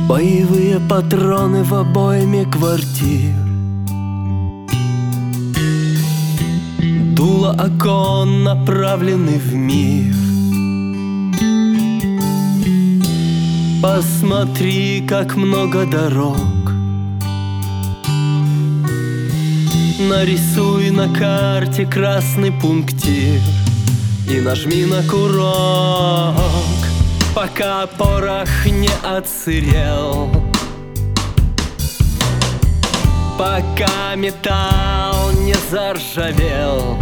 Боевые патроны в обойме квартир, дуло окон направлены в мир. Посмотри, как много дорог. Нарисуй на карте красный пунктир и нажми на курок, пока порох не отсырел, пока металл не заржавел,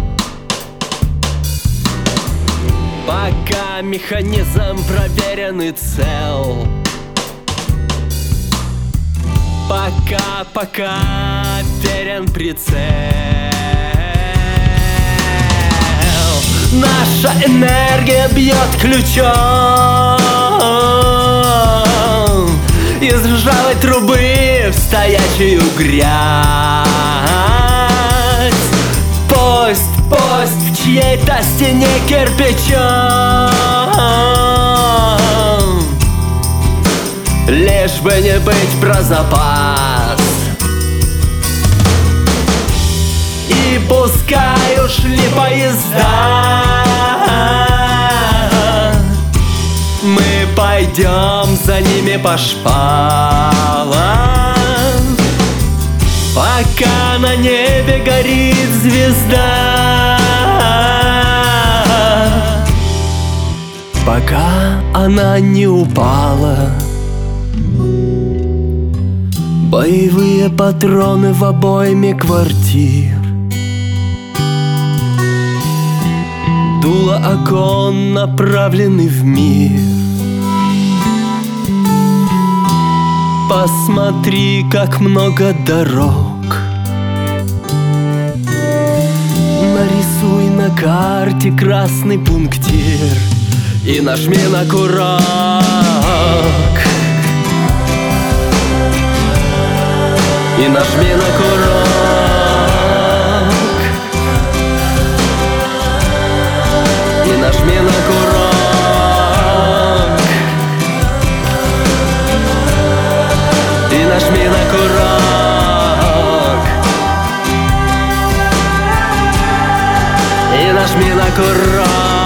пока механизм проверен и цел, пока верен прицел. Наша энергия бьет ключом из ржавой трубы в стоячую грязь. Пусть в чьей-то стене кирпичом, лишь бы не быть про запас. И пускай ушли поезда, мы пойдем за ними по шпалам, пока на небе горит звезда, пока она не упала. Боевые патроны в обойме квартир, дуло окон направлены в мир. Посмотри, как много дорог. Нарисуй на карте красный пунктир и нажми на курок, и нажми на курок, и нажми на курок, и нажми на курок, и нажми на курок.